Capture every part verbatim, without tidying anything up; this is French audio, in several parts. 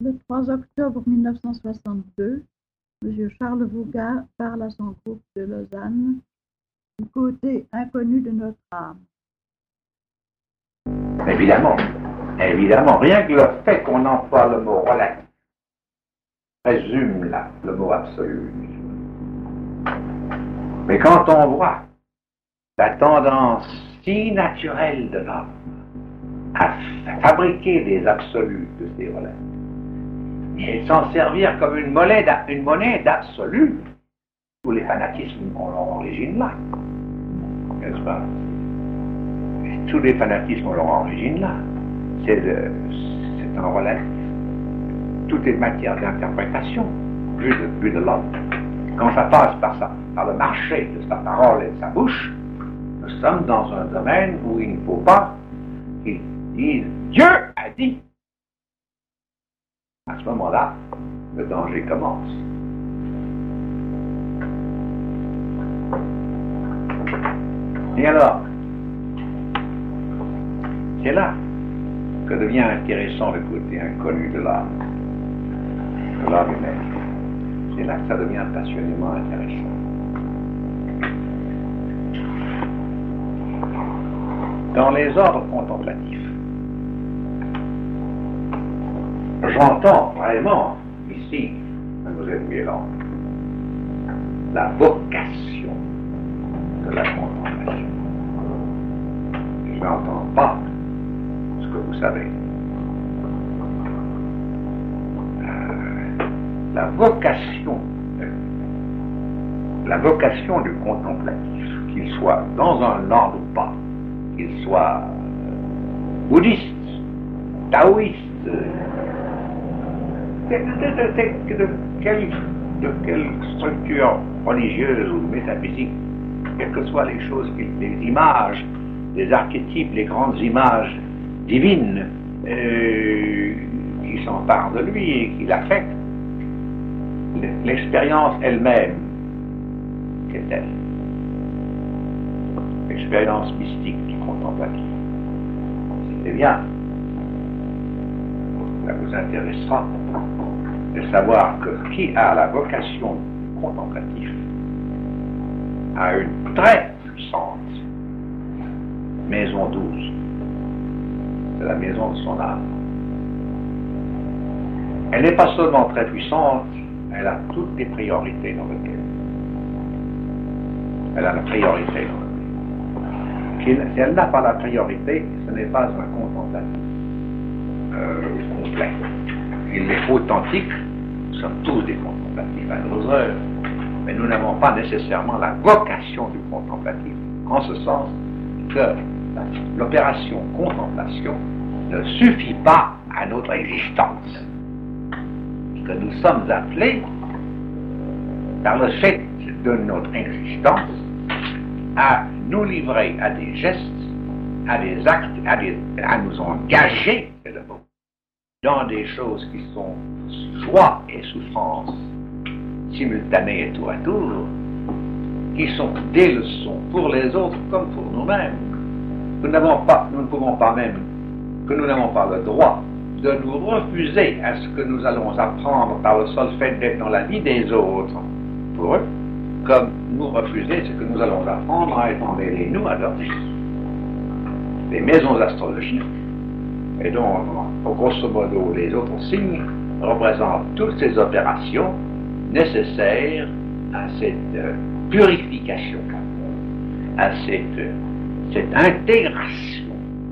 Le trois octobre mille neuf cent soixante-deux, M. Charles Vouga parle à son groupe de Lausanne du côté inconnu de notre âme. Évidemment, évidemment, rien que le fait qu'on emploie le mot relatif résume là, le mot absolu. Mais quand on voit la tendance si naturelle de l'homme à fabriquer des absolus de ces relatifs et s'en servir comme une monnaie, une monnaie d'absolu, tous les fanatismes ont leur origine là, n'est-ce pas? Et tous les fanatismes ont leur origine là. C'est un relatif. Tout est matière d'interprétation, vu de, vu de l'homme. Quand ça passe par, ça, par le marché de sa parole et de sa bouche, nous sommes dans un domaine où il ne faut pas qu'il dise « Dieu a dit ». À ce moment-là, le danger commence. Et alors, c'est là que devient intéressant le côté inconnu de l'âme, de l'âme humaine. C'est là que ça devient passionnément intéressant. Dans les ordres contemplatifs, j'entends vraiment ici, Mademoiselle Guéland, la vocation de la contemplation. Je n'entends pas ce que vous savez. Euh, la vocation, euh, la vocation du contemplatif, qu'il soit dans un ordre ou pas, qu'il soit euh, bouddhiste, taoïste, euh, de, de, de, de, quelle, de quelle structure religieuse ou métaphysique, quelles que soient les choses, les images, les archétypes, les grandes images divines euh, qui s'emparent de lui et qui l'affectent, l'expérience elle-même, qu'est-elle? L'expérience mystique du contemplatif. C'est bien. Ça vous intéressera de savoir que qui a la vocation contemplative a une très puissante maison douce. C'est la maison de son âme. Elle n'est pas seulement très puissante, elle a toutes les priorités dans lequel. Elle a la priorité dans lequel. Si elle n'a pas la priorité, ce n'est pas un contemplatif euh, complet. Il est authentique, nous sommes tous des contemplatifs à nos heures, mais nous n'avons pas nécessairement la vocation du contemplatif, en ce sens que l'opération contemplation ne suffit pas à notre existence, que nous sommes appelés, par le fait de notre existence, à nous livrer à des gestes, à des actes, à, des, à nous engager, c'est le mot, dans des choses qui sont joie et souffrance simultanées et tour à tour, qui sont des leçons pour les autres comme pour nous-mêmes. Nous n'avons pas, nous ne pouvons pas même, que nous n'avons pas le droit de nous refuser à ce que nous allons apprendre par le seul fait d'être dans la vie des autres pour eux, comme nous refuser ce que nous allons apprendre à être emmêlés, nous, à leur vie. Les maisons astrologiques, et donc, grosso modo, les autres signes, représentent toutes ces opérations nécessaires à cette euh, purification, à cette, euh, cette intégration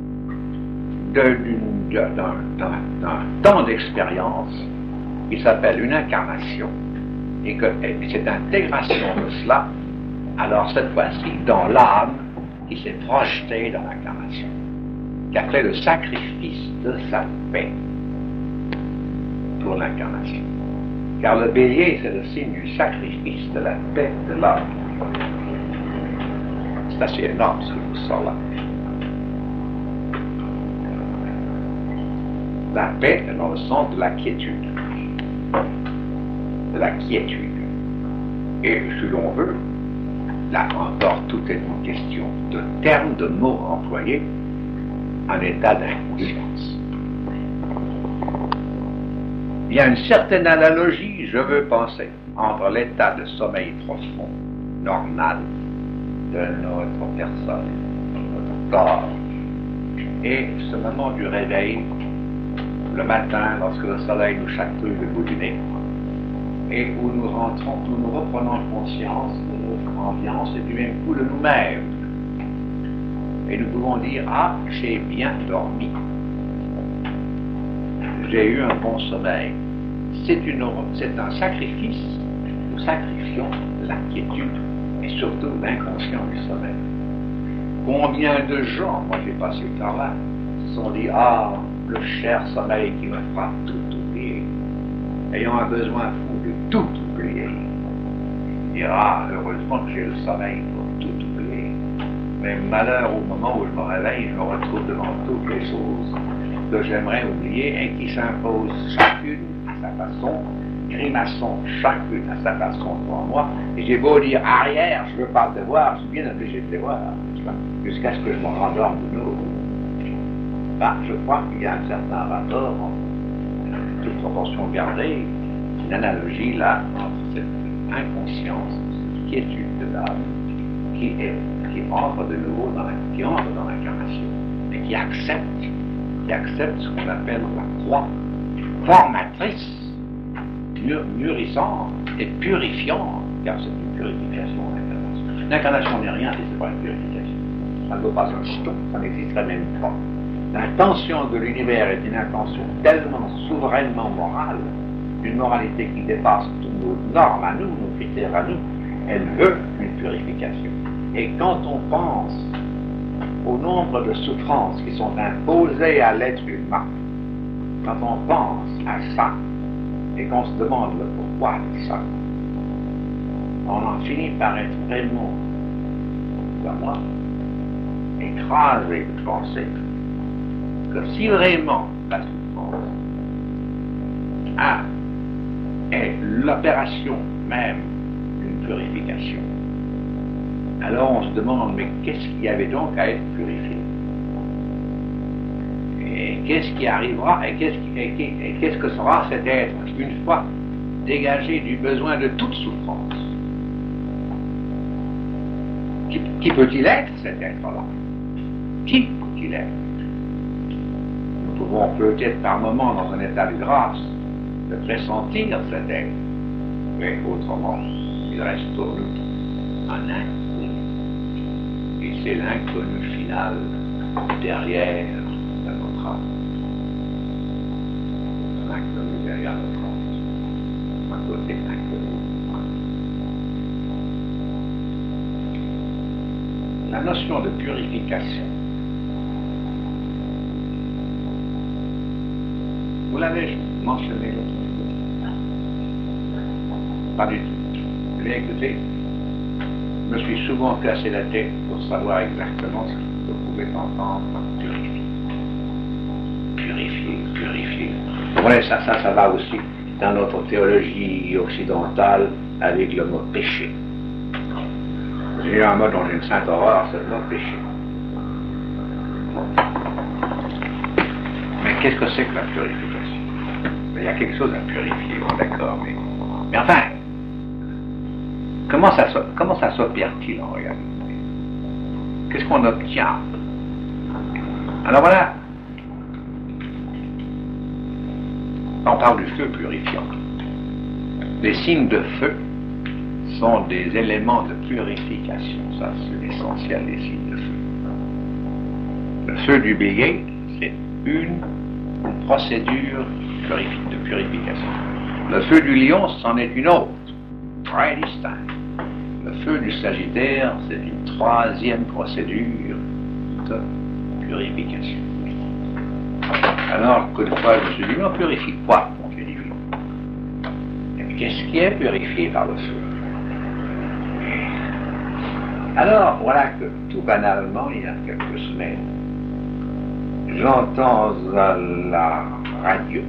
d'un temps d'expérience qui s'appelle une incarnation, et que et cette intégration de cela, alors cette fois-ci, dans l'âme qui s'est projetée dans l'incarnation, qui a fait le sacrifice de sa paix pour l'incarnation. Car le bélier, c'est le signe du sacrifice de la paix de l'âme. C'est assez énorme ce qui nous sort là. La paix est dans le sens de la quiétude. De la quiétude. Et si l'on veut, là encore, tout est une question de termes, de mots employés, en état d'inconscience. Il y a une certaine analogie, je veux penser, entre l'état de sommeil profond, normal, de notre personne, de notre corps, et ce moment du réveil, le matin, lorsque le soleil nous chatouille le bout du nez, et où nous rentrons, où nous reprenons conscience de notre ambiance et du même coup de nous-mêmes. Et nous pouvons dire, ah, j'ai bien dormi. J'ai eu un bon sommeil. C'est, une, c'est un sacrifice. Nous sacrifions l'inquiétude et surtout l'inconscient du sommeil. Combien de gens, moi j'ai passé par là, se sont dit, ah, le cher sommeil qui me fera tout oublier, ayant un besoin fou de tout oublier. Il dira, heureusement que j'ai le sommeil pour tout oublier. Mais malheur, au moment où je me réveille, je me retrouve devant toutes les choses que j'aimerais oublier et qui s'imposent chacune à sa façon, grimaçant chacune à sa façon devant moi. Et j'ai beau dire arrière, je ne veux pas te voir, je suis bien obligé de te voir, jusqu'à ce que je me rendorme de nouveau. Ben, je crois qu'il y a un certain rapport, en toute proportion gardée, une analogie là entre cette inconscience, cette quiétude de l'âme qui, est, qui entre de nouveau dans la, qui entre dans l'incarnation et qui accepte, qui accepte ce qu'on appelle la croix formatrice, mûr, mûrissante et purifiante, car c'est une purification l'incarnation. L'incarnation n'est rien si ce n'est pas une purification. Ça ne vaut pas un jeton, ça n'existerait même pas. L'intention de l'univers est une intention tellement souverainement morale, une moralité qui dépasse toutes nos normes à nous, nos critères à nous, elle veut une purification. Et quand on pense au nombre de souffrances qui sont imposées à l'être humain, quand on pense à ça, et qu'on se demande le pourquoi de ça, on en finit par être vraiment, comme moi, écrasé de penser que si vraiment la souffrance a, est l'opération même d'une purification, alors on se demande, mais qu'est-ce qu'il y avait donc à être purifié? Et qu'est-ce qui arrivera et qu'est-ce, qui, et, et qu'est-ce que sera cet être une fois dégagé du besoin de toute souffrance? Qui, qui peut-il être cet être-là? Qui peut-il être? Nous pouvons peut-être par moments dans un état de grâce de pressentir cet être, mais autrement il reste pour nous un inconnu. Et c'est l'inconnu final derrière notre âme. L'inconnu derrière notre âme. Un côté inconnu. La notion de purification, vous l'avez mentionné l'autre fois? Pas du tout. Eh bien écoutez, je me suis souvent cassé la tête pour savoir exactement ce que vous pouvez entendre par purifier. Purifier, purifier. Vous voyez, ça, ça, ça va aussi dans notre théologie occidentale avec le mot péché. J'ai eu un mot dont j'ai une sainte horreur, c'est le mot péché. Mais qu'est-ce que c'est que la purification? Il y a quelque chose à purifier, bon, d'accord, mais... mais enfin, comment ça, comment ça s'opère-t-il en réalité? Qu'est-ce qu'on obtient? Alors voilà, on parle du feu purifiant. Les signes de feu sont des éléments de purification, ça c'est l'essentiel des signes de feu. Le feu du bélier, c'est une, une procédure de purification. Le feu du lion, c'en est une autre, très distincte. Le feu du Sagittaire, c'est une troisième procédure de purification. Alors, que de fois, je me suis dit, mais on purifie quoi, mon Dieu divin? Et qu'est-ce qui est purifié par le feu? Alors, voilà que tout banalement, il y a quelques semaines, j'entends à la radio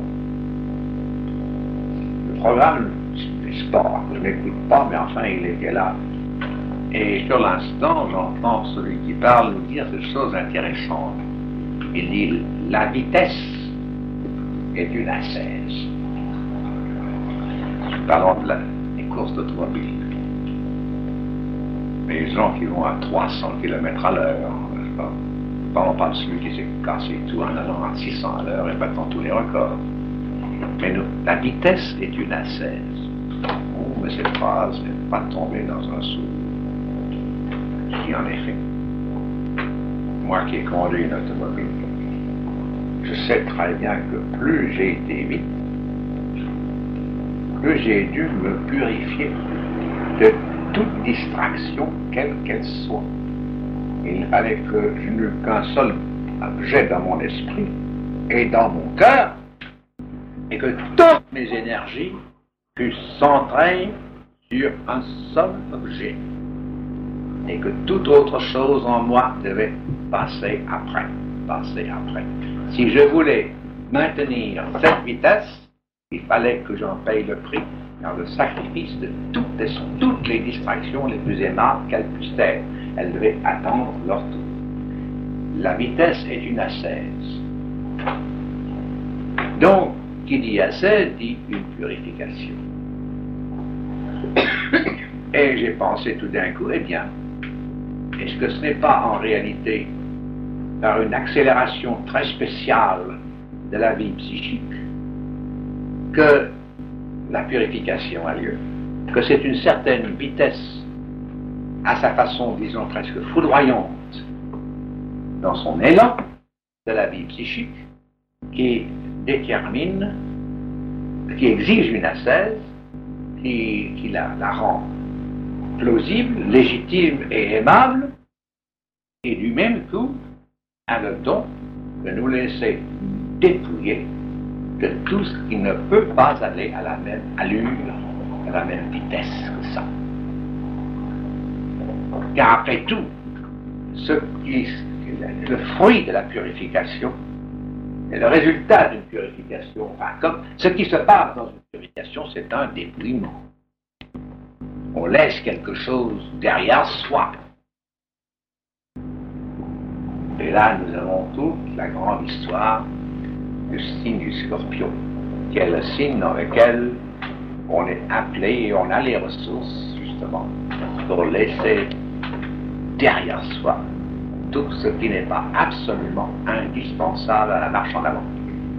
le programme des sports, que je n'écoute pas, mais enfin, il était là. Et sur l'instant, j'entends celui qui parle nous dire des choses intéressantes. Il dit, la vitesse est une ascèse. Parlons de la, des courses d'automobile. Les gens qui vont à trois cents kilomètres à l'heure, n'est-ce pas? On parle de celui qui s'est cassé tout en allant à six cents à l'heure et battant tous les records. Mais nous, la vitesse est une ascèse. Oh, mais cette phrase n'est pas tombée dans un sou. Si, en effet, moi qui ai conduit une automobile, je sais très bien que plus j'ai été vite, plus j'ai dû me purifier de toute distraction, quelle qu'elle soit. Il fallait que je n'eus qu'un seul objet dans mon esprit et dans mon cœur, et que toutes mes énergies puissent s'entraîner sur un seul objet, et que toute autre chose en moi devait passer après, passer après. Si je voulais maintenir cette vitesse, il fallait que j'en paye le prix, car le sacrifice de toutes les, toutes les distractions les plus aimables qu'elles puissent être. Elles devaient attendre leur tour. La vitesse est une ascèse. Donc, qui dit ascèse dit une purification. Et j'ai pensé tout d'un coup, eh bien, est-ce que ce n'est pas en réalité par une accélération très spéciale de la vie psychique que la purification a lieu, que c'est une certaine vitesse à sa façon, disons, presque foudroyante dans son élan de la vie psychique qui détermine, qui exige une ascèse, qui, qui la, la rend plausible, légitime et aimable, et du même coup a le don de nous laisser dépouiller de tout ce qui ne peut pas aller à la même allure, à la même vitesse que ça. Car après tout, ce qui, le fruit de la purification et le résultat d'une purification, enfin, comme ce qui se passe dans une purification, c'est un dépouillement. On laisse quelque chose derrière soi. Et là, nous avons toute la grande histoire du signe du scorpion, qui est le signe dans lequel on est appelé et on a les ressources, justement, pour laisser derrière soi tout ce qui n'est pas absolument indispensable à la marche en avant.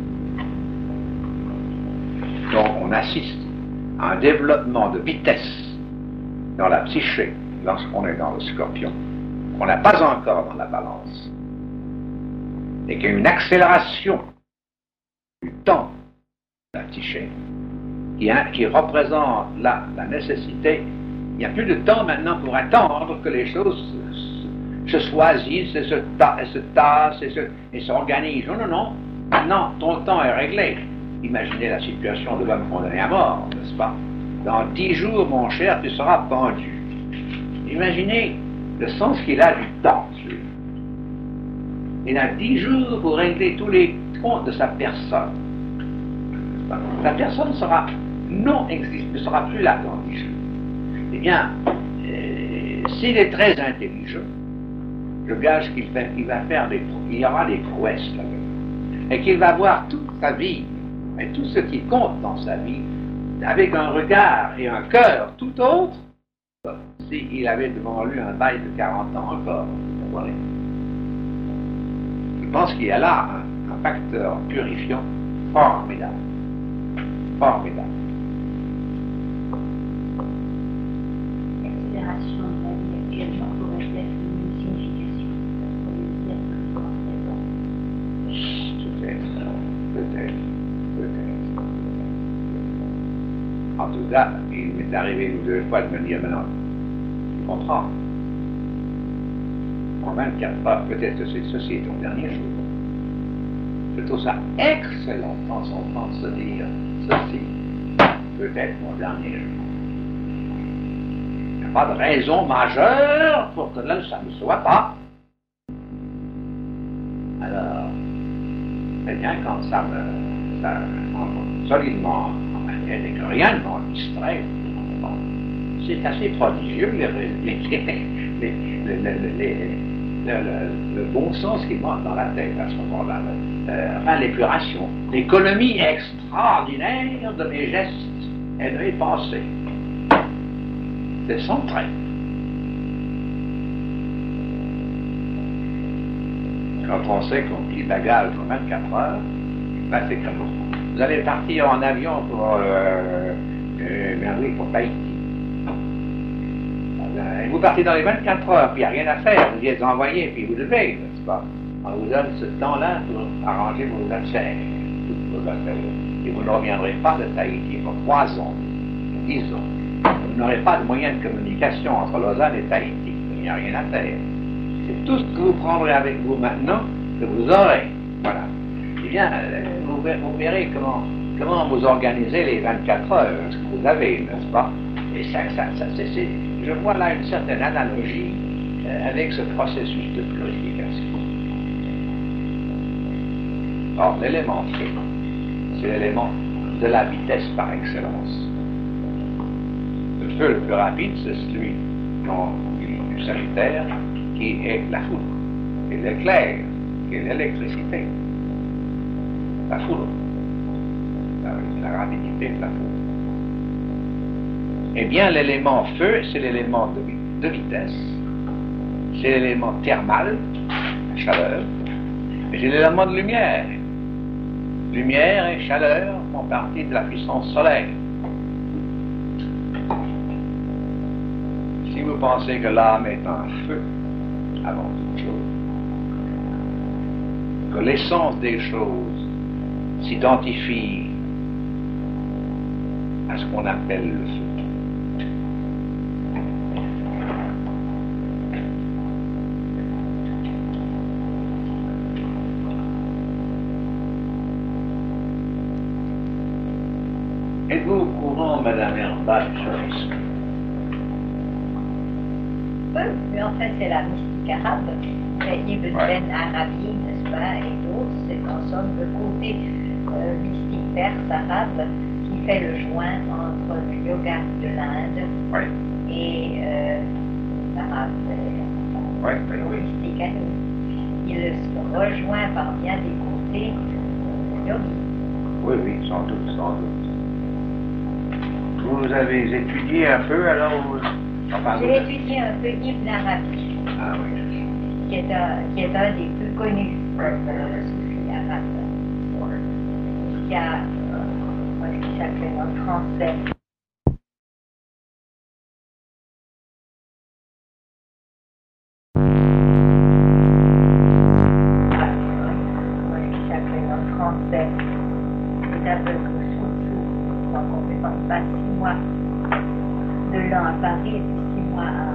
Donc on assiste à un développement de vitesse dans la psyché lorsqu'on est dans le scorpion, qu'on n'a pas encore dans la balance, et qu'il y a une accélération du temps de la psyché qui, a, qui représente la, la nécessité. Il n'y a plus de temps maintenant pour attendre que les choses se, se choisissent et se, ta, et se tassent et, se, et s'organisent. Non, non, non. Maintenant, ton temps est réglé. Imaginez la situation de l'homme condamné à mort, n'est-ce pas? Dans dix jours, mon cher, tu seras pendu. Imaginez le sens qu'il a du temps, celui-là. Il a dix jours pour régler tous les comptes de sa personne. La personne sera non existante, ne sera plus là dans dix jours. Eh bien, euh, s'il est très intelligent, je gage qu'il fait, qu'il va faire des, il y aura des prouesses là-dedans, et qu'il va voir toute sa vie, et tout ce qui compte dans sa vie, avec un regard et un cœur tout autre, s'il avait devant lui un bail de quarante ans encore. Vous voyez. Je pense qu'il y a là un, un facteur purifiant formidable. Formidable. L'accélération de la vie actuellement pourrait être une signification pour les dire Peut-être, peut-être, peut-être. En tout cas, il m'est arrivé une ou deux fois de me dire, maintenant, tu comprends. En vingt-quatre heures, peut-être que ceci est ton dernier jour. Je trouve ça excellent dans son temps de se dire, ceci peut être mon dernier jour. Il n'y a pas de raison majeure pour que là, ça ne soit pas. Alors, eh bien, quand ça me, ça, solidement, et que rien ne m'en distrait, c'est assez prodigieux, les, les, les, les, les, le, le, le bon sens qui monte dans la tête à ce moment-là, euh, enfin l'épuration, l'économie extraordinaire de mes gestes Elle devait passer. C'est son train. Quand on sait qu'on dit bagage pour vingt-quatre heures, ben c'est comme ça. Vous allez partir en avion pour, euh, euh, ben oui, pour Tahiti. Ben, vous partez dans les vingt-quatre heures, puis il n'y a rien à faire. Vous y êtes envoyé, puis vous devez, n'est-ce pas? On vous donne ce temps-là pour arranger vos affaires, toutes vos affaires. Et vous ne reviendrez pas de Tahiti pour trois ans, dix ans. Vous n'aurez pas de moyen de communication entre Lausanne et Tahiti. Il n'y a rien à faire. C'est tout ce que vous prendrez avec vous maintenant que vous aurez. Voilà. Eh bien, vous, vous verrez comment, comment vous organisez les vingt-quatre heures, ce que vous avez, n'est-ce pas? Et ça, ça, ça c'est, c'est, je vois là une certaine analogie euh, avec ce processus de purification. Or, l'élément feu, c'est l'élément de la vitesse par excellence. Le feu le plus rapide, c'est celui du sanitaire, qui est la foudre, et l'éclair, qui est l'électricité. La foudre, la, la rapidité de la foudre. Eh bien, l'élément feu, c'est l'élément de, de vitesse, c'est l'élément thermal, la chaleur, et c'est l'élément de lumière. Lumière et chaleur font partie de la puissance solaire. Si vous pensez que l'âme est un feu, avant toute chose, que l'essence des choses s'identifie à ce qu'on appelle le feu. Êtes-vous au courant, Madame Herbach, sur Oui, mais en fait, c'est la mystique arabe, Ibn Ben Arabi, n'est-ce pas, et d'autres, c'est en somme le côté euh, mystique perse arabe qui fait le joint entre le yoga de l'Inde oui. et euh, l'arabe, oui, oui, le oui. mystique à nous. Il se rejoint par bien des côtés euh, yogi. Oui, oui, sans doute, sans doute. Vous avez étudié un peu, alors vous... Enfin, J'ai vous... étudié un peu Ibn Arabi, Ah oui. qui est un, qui est un des plus connus euh, soufis arabes. Qui a, euh, comment est-ce qu'il s'appelle en français? Comment est-ce qu'il s'appelle en français? C'est un peu que sous-sous, donc on ne pense pas six mois de l'an à Paris et puis six mois à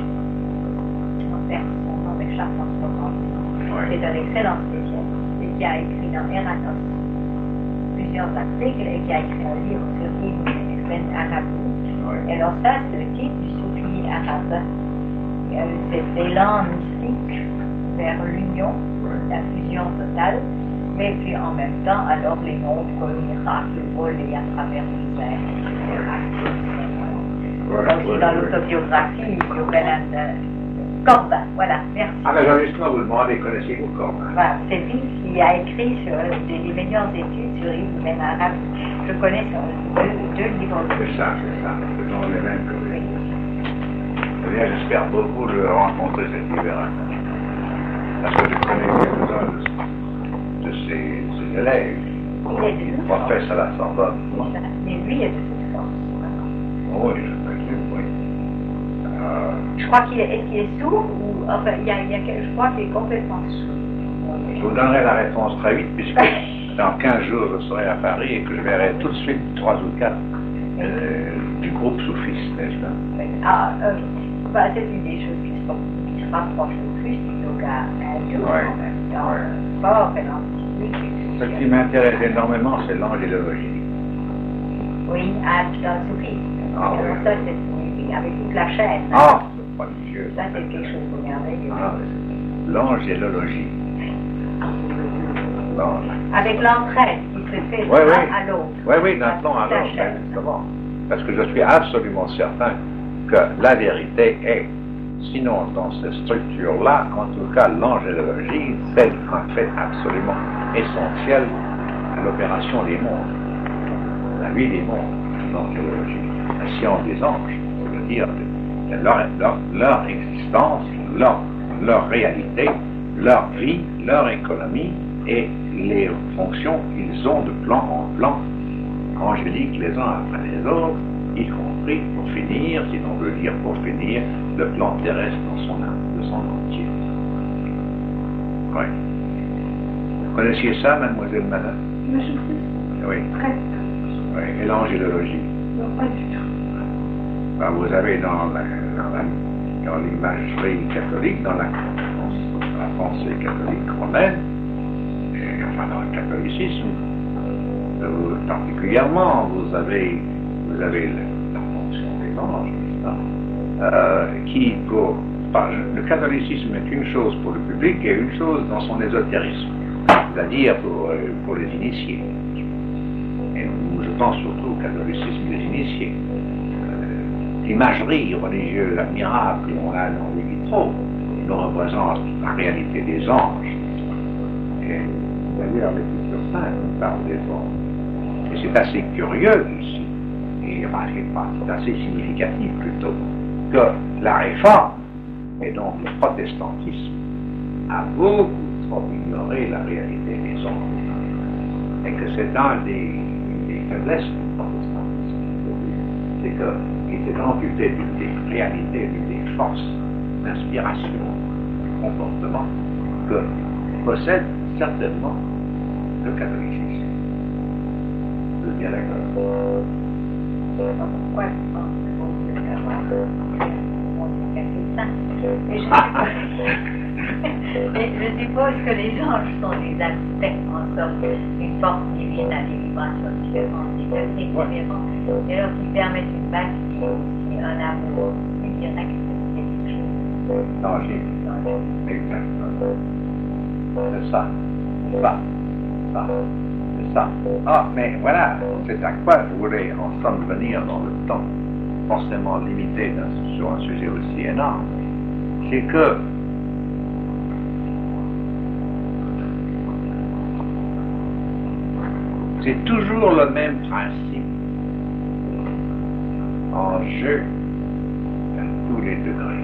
en Perse, son nom m'échappe en ce moment. C'est un excellent spécialiste et qui a écrit dans Eranos plusieurs articles et qui a écrit un livre sur Ibn Arabi. Et alors ça, c'est le titre du soufi arabe. Il y a eu cet élan mystique vers l'union, la fusion totale, mais puis en même temps, alors les montres, miracles, volés à travers l'univers, et cetera. Voilà, Aussi voilà, dans l'autobiographie, Yoganand Corbin, voilà, merci. Ah, mais j'en ai justement vous demander, connaissez-vous Corbin? Voilà, c'est lui qui a écrit sur les, les meilleures études sur Ibn Arabi. Je connais son, deux, deux livres. C'est ça, c'est ça, ce sont les mêmes que vous. Eh bien, j'espère beaucoup de rencontrer cet libérateur. Parce que je connais quelques-uns de, de ses, ses élèves qui professent à la Sorbonne. Mais lui est de toute force. Oui, je présume, oui. Euh, Je crois qu'il est, est-ce qu'il est sourd ou, enfin, il y a, il y a, je crois qu'il est complètement sourd. je vous donnerai la réponse très vite, puisque dans quinze jours, je serai à Paris et que je verrai tout de suite trois ou quatre euh, du groupe soufiste, n'est-ce pas? Ah, euh, bah, c'est une des choses qui se, qui se rapproche le plus du yoga hindou, Ouais. en même temps, Ouais. le sport et l'antiquité. Ce qui m'intéresse énormément, c'est l'angélologie. Oui, ah, dans le soufisme. Ah, Alors, oui. ça, c'est oui, oui, avec toute la chaîne. Ah, c'est prodigieux. Ça, c'est quelque chose de merveilleux. Ah, oui. L'angélologie. L'ange. Avec l'entraide qui se fait Oui, de l'un oui. à l'autre. Oui, oui, d'un plan à La l'autre, chaîne. justement. Parce que je suis absolument certain que la vérité est, sinon dans ces structures-là, en tout cas l'angélologie, c'est un fait absolument essentiel à l'opération des mondes, la vie des mondes. l'angélologie, la science des anges, c'est-à-dire leur, leur, leur existence, leur, leur réalité, leur vie, leur économie et les fonctions qu'ils ont de plan en plan angélique les uns après les autres, y compris, pour finir, si l'on veut dire pour finir, le plan terrestre dans son âme, de son entier. Oui. Vous connaissiez ça, mademoiselle Madame? Mais je sais. Oui. Presque. Oui. Et l'angélologie? Non, pas du tout. Ben, vous avez dans la, dans la, dans l'imagerie catholique, dans la, dans la pensée catholique romaine, et, enfin dans le catholicisme, euh, particulièrement, vous avez, vous avez la, la fonction des anges, n'est-ce pas, euh, qui, pour, enfin, le catholicisme est une chose pour le public et une chose dans son ésotérisme, c'est-à-dire pour, pour les initiés. Et je pense surtout au catholicisme des initiés. L'imagerie religieuse admirable que l'on a dans les vitraux nous représente la réalité des anges. Et d'ailleurs, l'Écriture sainte nous parle des anges. Et c'est assez curieux ici, et enfin, c'est assez significatif plutôt, que la réforme, et donc le protestantisme, a beaucoup trop ignoré la réalité des anges. Et que c'est un des, des faiblesses du protestantisme. C'est qu'il s'est amputé d'une des réalités, d'une des forces d'inspiration, du comportement que possède certainement le catholicisme. Je suis bien d'accord. Pourquoi je pense qu'on peut avoir on dit ça. Et je, et je suppose que les anges sont des aspects, en sorte, une force divine à des vibrations différentes, des degrés différents, et alors qui permettent une base qui est aussi un amour plus direct de quelque chose. Angélique. Exactement. C'est ça. Ça. Ça. C'est ça. Ah, mais voilà, c'est à quoi je voulais en somme venir dans le temps, forcément limité sur un sujet aussi énorme. C'est que c'est toujours le même principe en jeu à tous les degrés.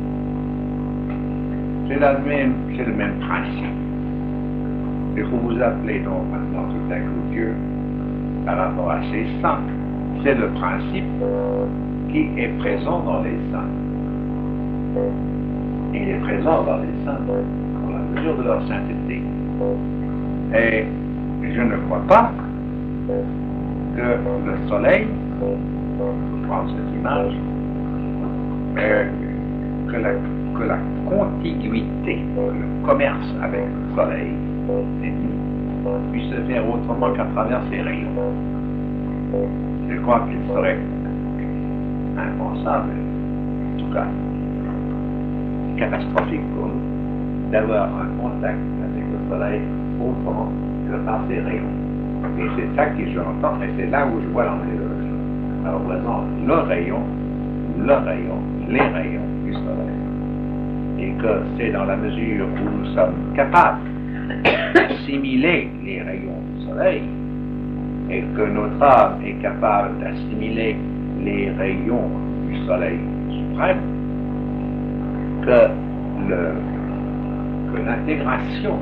C'est la même, c'est le même principe. Il faut vous appeler donc maintenant tout à coup Dieu par rapport à ces saints. C'est le principe qui est présent dans les saints. Il est présent dans les saints dans la mesure de leur sainteté. Et je ne crois pas que le soleil, pour prendre cette image, euh, que, la, que la contiguïté, le commerce avec le soleil puisse se faire autrement qu'à travers ses rayons. Je crois qu'il serait impensable, en tout cas catastrophique pour nous, d'avoir un contact avec le soleil autrement que par ses rayons. Et c'est ça que j'entends, et c'est là où je vois l'angélologie. Ça représente le rayon, le rayon, les rayons du soleil. Et que c'est dans la mesure où nous sommes capables d'assimiler les rayons du soleil, et que notre âme est capable d'assimiler les rayons du soleil suprême, que le que l'intégration,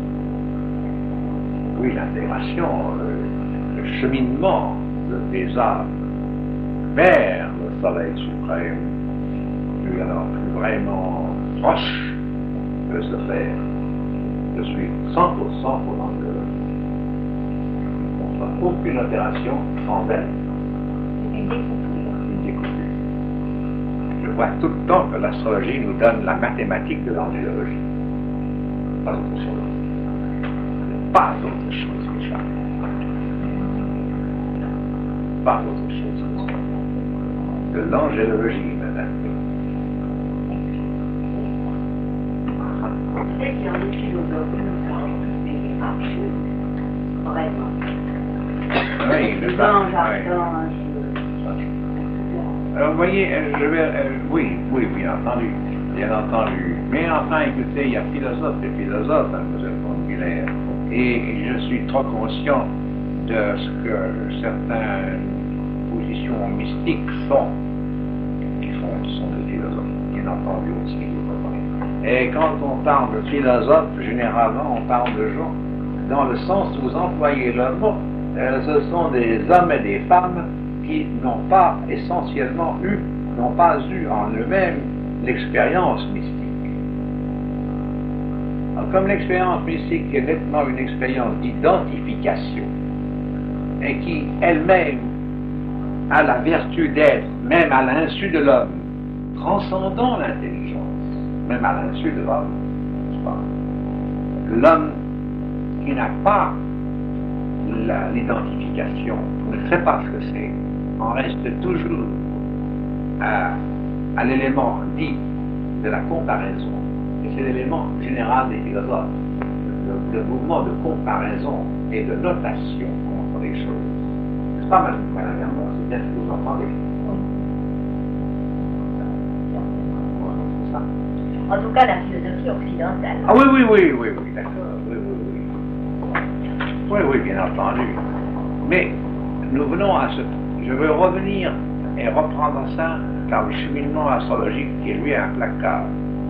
oui l'intégration, le, le cheminement de, des âmes vers le soleil suprême, plus alors plus vraiment proche peut se faire. Je suis cent pour cent pour l'angélologie. Je ne conçois aucune opération sans elle. Une découpure. Une découpure. Je vois tout le temps que l'astrologie nous donne la mathématique de l'angélologie. Pas autre chose. Pas autre chose que ça. Pas autre chose que ça. De l'angélologie, madame. C'est qu'il y a des philosophes qui nous parlent des archives, vraiment. Oui, Les le anges, oui. archanges, Alors, vous voyez, euh, je vais, euh, oui, oui, bien entendu, bien entendu. Mais enfin, écoutez, il y a philosophes et philosophes, mademoiselle Fontvillers, et je suis trop conscient de ce que certains propositions mystiques sont, qui font, sont des philosophes, bien entendu aussi. Et quand on parle de philosophes, généralement on parle de gens dans le sens où vous employez le mot, euh, ce sont des hommes et des femmes qui n'ont pas essentiellement eu, n'ont pas eu en eux-mêmes l'expérience mystique. Alors, comme l'expérience mystique est nettement une expérience d'identification et qui elle-même a la vertu d'être, même à l'insu de l'homme, transcendant l'intelligence, même à l'insu de l'homme, n'est-ce pas? L'homme qui n'a pas la, l'identification, ne sait pas ce que c'est, en reste toujours à, à l'élément dit de la comparaison. Et c'est l'élément général des philosophes, le, le mouvement de comparaison et de notation contre les choses. C'est pas mal, madame Vernon, c'est bien ce que vous entendez. C'est ça. En tout cas, la philosophie occidentale. Ah oui, oui, oui, oui, oui, d'accord, oui, oui, oui. Oui, oui, bien entendu. Mais nous venons à ce... Je veux revenir et reprendre ça dans le cheminement astrologique qui est lui implacable.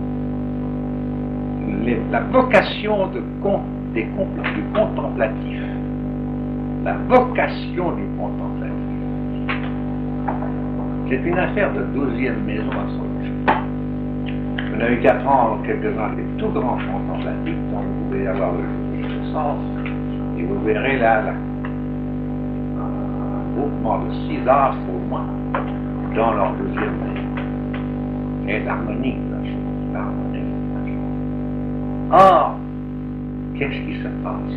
Les, la vocation de, des, du contemplatif. La vocation du contemplatif. C'est une affaire de douzième maison astrologique. Vous n'avez qu'à prendre quelques-uns des tout grands contemplatifs dont vous pouvez avoir le sens, et vous verrez là, là un groupement de six astres au moins dans leur douzième maison. Et l'harmonie de la chose, l'harmonie de la chose. Or, qu'est-ce qui se passe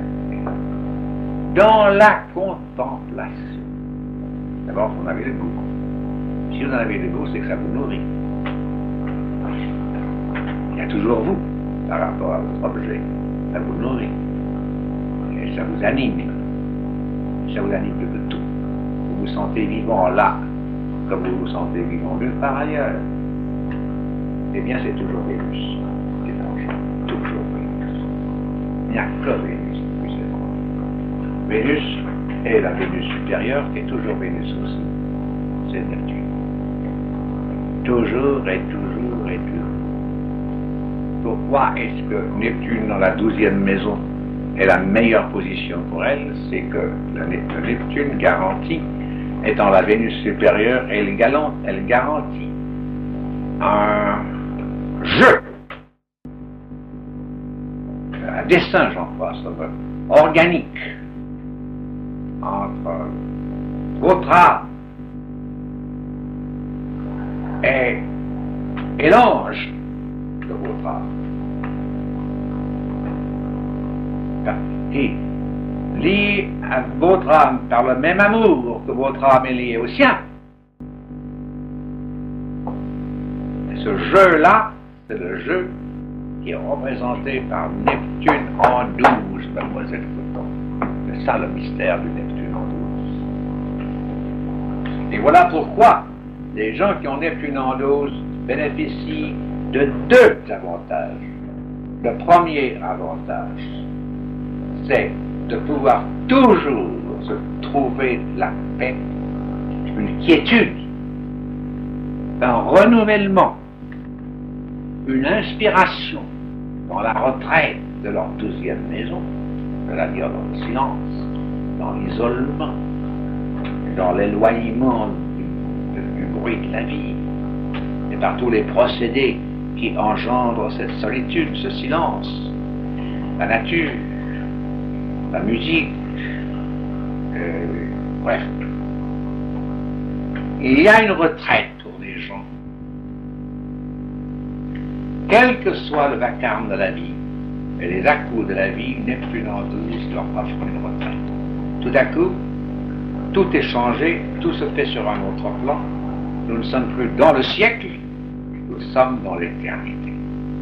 dans la contemplation? D'abord, vous en avez le goût. Si vous en avez le goût, c'est que ça vous nourrit. Il y a toujours vous, par rapport à votre objet. Ça vous nourrit. Et ça vous anime. Ça vous anime plus que tout. Vous vous sentez vivant là, comme vous vous sentez vivant nulle part ailleurs. Eh bien, c'est toujours Vénus. C'est étrange. Toujours Vénus. Il n'y a que Vénus qui puisse être. Vénus est la Vénus supérieure, qui est toujours Vénus aussi. C'est Neptune. Toujours et toujours et toujours. Pourquoi est-ce que Neptune, dans la douzième maison, est la meilleure position pour elle? C'est que le Neptune garantit, étant la Vénus supérieure, elle, galante, elle garantit un jeu, un dessin, j'en crois, organique, entre votre âme et, et l'ange de votre âme, qui lie à votre âme par le même amour que votre âme est liée au sien. Et ce jeu-là, c'est le jeu qui est représenté par Neptune en douze, mademoiselle Coton. C'est ça le mystère du Neptune en douze. Et voilà pourquoi les gens qui ont Neptune en douze bénéficient de deux avantages. Le premier avantage, c'est de pouvoir toujours se trouver la paix, une quiétude, un renouvellement, une inspiration dans la retraite de leur douzième maison, c'est-à-dire dans le silence, dans l'isolement, dans l'éloignement du, du bruit de la vie, et par tous les procédés qui engendrent cette solitude, ce silence, la nature, la musique, euh, bref. Il y a une retraite pour les gens. Quel que soit le vacarme de la vie et les à-coups de la vie, Neptune en douze leur offre une retraite. Tout à coup, tout est changé, tout se fait sur un autre plan. Nous ne sommes plus dans le siècle, nous sommes dans l'éternité.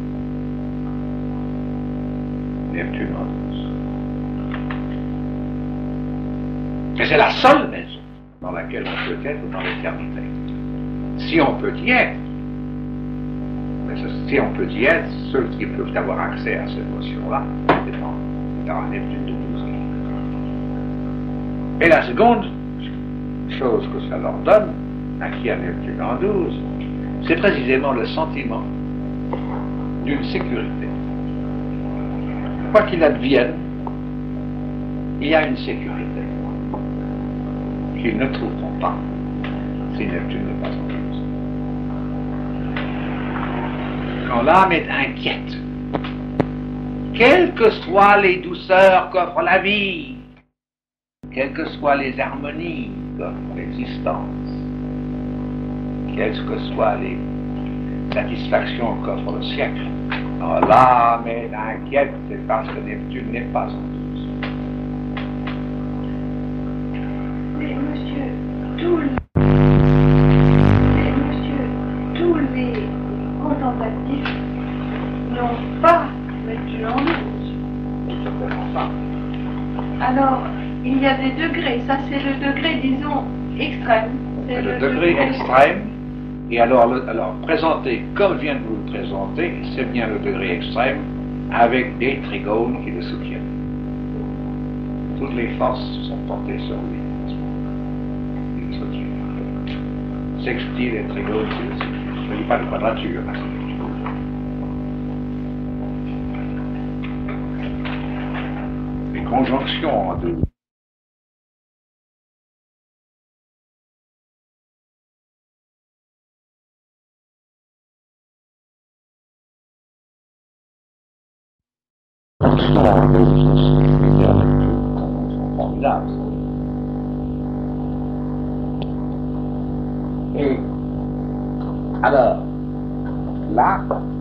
Neptune en douze. Et c'est la seule maison dans laquelle on peut être dans l'éternité. Si on peut y être, mais si on peut y être, ceux qui peuvent avoir accès à cette notion-là, c'est dans, dans Neptune douze. Et la seconde chose que ça leur donne, à qui a Neptune en douze, c'est précisément le sentiment d'une sécurité. Quoi qu'il advienne, il y a une sécurité qu'ils ne trouveront pas si Neptune n'est pas en douze. Quand l'âme est inquiète, quelles que soient les douceurs qu'offre la vie, quelles que soient les harmonies qu'offre l'existence, quelles que soient les satisfactions qu'offre le siècle, quand l'âme est inquiète, c'est parce que Neptune n'est pas en douze. Mais monsieur, tous les, mais monsieur, tous les contemplatifs n'ont pas Neptune en douze. Alors, il y a des degrés. Ça, c'est le degré, disons, extrême. C'est le, le degré, degré extrême. Et alors, le, alors, présenter, comme je viens de vous le présenter, c'est bien le degré extrême, avec des trigones qui le soutiennent. Toutes les forces sont portées sur lui. Ils le soutiennent. Sextile et trigone qui le soutiennent. Je ne dis pas de quadrature. Hein. Les conjonctions en deux. Et alors, là,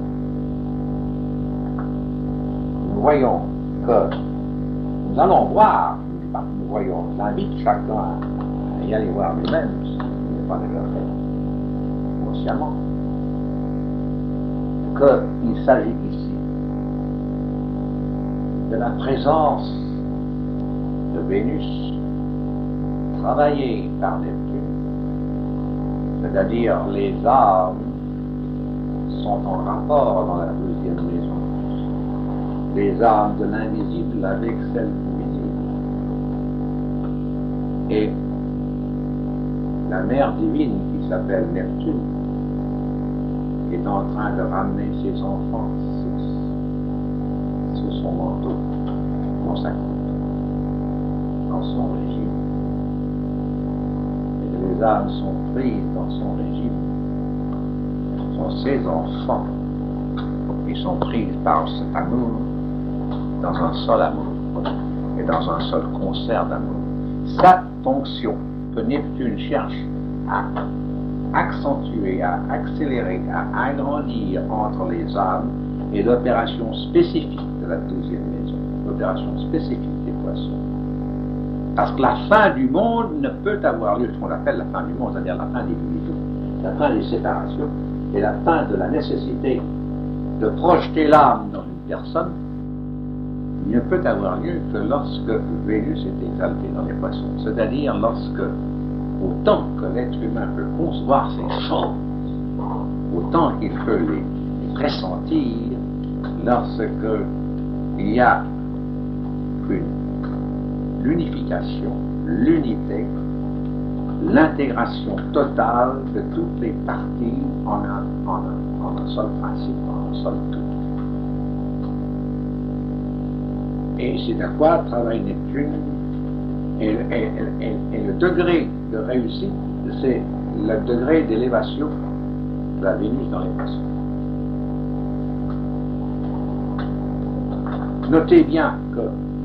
nous voyons que nous allons voir, nous voyons, j'invite chacun à y aller voir lui-même, s'il n'est pas déjà fait consciemment, qu'il s'agit ici de la présence de Vénus travaillée par Neptune, c'est-à-dire les âmes sont en rapport dans la deuxième maison, les âmes de l'invisible avec celles du visible. Et la mère divine qui s'appelle Neptune est en train de ramener ses enfants sous son manteau, dans sa coupe, dans son régime. Et les âmes sont prises dans son régime. Ce sont ses enfants qui sont prises par cet amour, dans un seul amour et dans un seul concert d'amour. Sa fonction que Neptune cherche à accentuer, à accélérer, à agrandir entre les âmes est l'opération spécifique de la douzième maison, l'opération spécifique des poissons. Parce que la fin du monde ne peut avoir lieu, ce qu'on appelle la fin du monde, c'est-à-dire la fin des divisions, la fin des séparations, et la fin de la nécessité de projeter l'âme dans une personne, il ne peut avoir lieu que lorsque Vénus est exaltée dans les poissons, c'est-à-dire lorsque, autant que l'être humain peut concevoir ces choses, autant qu'il peut les, les pressentir, lorsque il y a une l'unification, l'unité, l'intégration totale de toutes les parties en un, en un, en un seul principe, en un seul tout. Et c'est à quoi travaille Neptune, et, et, et, et le degré de réussite, c'est le degré d'élévation de la Vénus dans les poissons. Notez bien que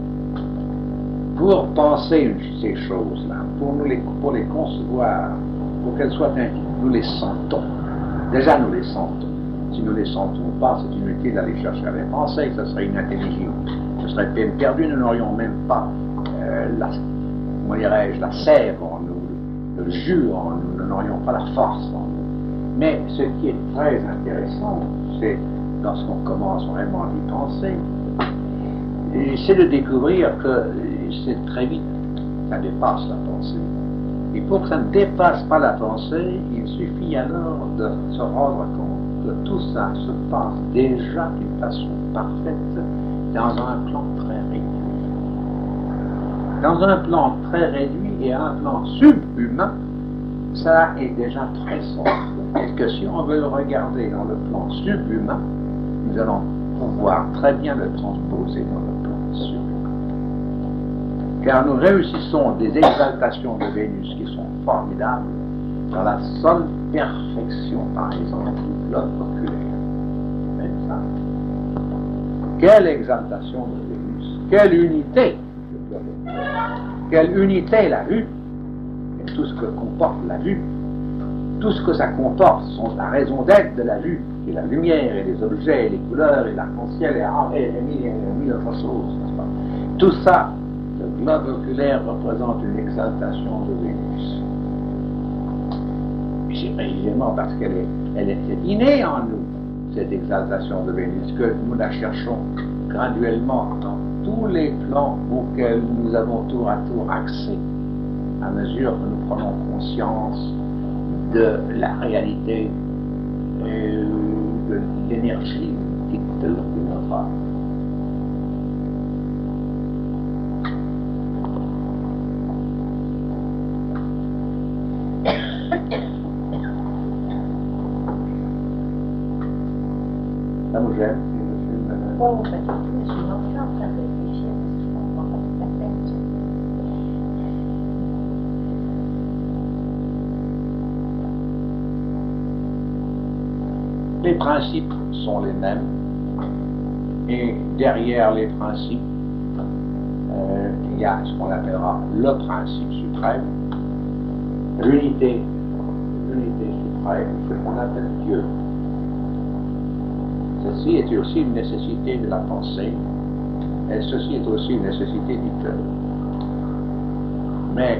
pour penser ces choses-là, pour, nous les, pour les concevoir, pour qu'elles soient intimes, nous les sentons. Déjà, nous les sentons. Si nous ne les sentons pas, c'est inutile d'aller chercher à les penser, ça serait inintelligible. Ce serait peine perdue, nous n'aurions même pas euh, la, comment dirais-je, la sève en nous, le jus en nous, nous n'aurions pas la force en nous. Mais ce qui est très intéressant, c'est lorsqu'on commence vraiment à y penser, c'est de découvrir que c'est très vite, ça dépasse la pensée. Et pour que ça ne dépasse pas la pensée, il suffit alors de se rendre compte que tout ça se passe déjà d'une façon parfaite dans un plan très réduit. Dans un plan très réduit, et à un plan subhumain, ça est déjà très sombre. Et que si on veut le regarder dans le plan subhumain, nous allons pouvoir très bien le transposer dans le plan surhumain. Car nous réussissons des exaltations de Vénus qui sont formidables dans la seule perfection, par exemple, du globe oculaire. Mais ça, quelle exaltation de Vénus, quelle unité du globe oculaire, quelle unité la vue, et tout ce que comporte la vue. Tout ce que ça comporte sont la raison d'être de la vue, qui est la lumière et les objets et les couleurs et l'arc-en-ciel et, et, et, et, et mille autres choses, n'est-ce pas? Tout ça, le globe oculaire représente une exaltation de Vénus. Et c'est précisément parce qu'elle est, elle est innée en nous, cette exaltation de Vénus, que nous la cherchons graduellement dans tous les plans auxquels nous avons tour à tour accès, à mesure que nous prenons conscience de la réalité et de l'énergie de notre âme. Ça vous gêne? Oh, pas du tout, je suis en train de réfléchir parce que je ne comprends pas tout à fait. Les principes sont les mêmes, et derrière les principes, euh, il y a ce qu'on appellera le principe suprême, l'unité, l'unité suprême, ce qu'on appelle Dieu. Ceci est aussi une nécessité de la pensée, et ceci est aussi une nécessité du cœur. Mais,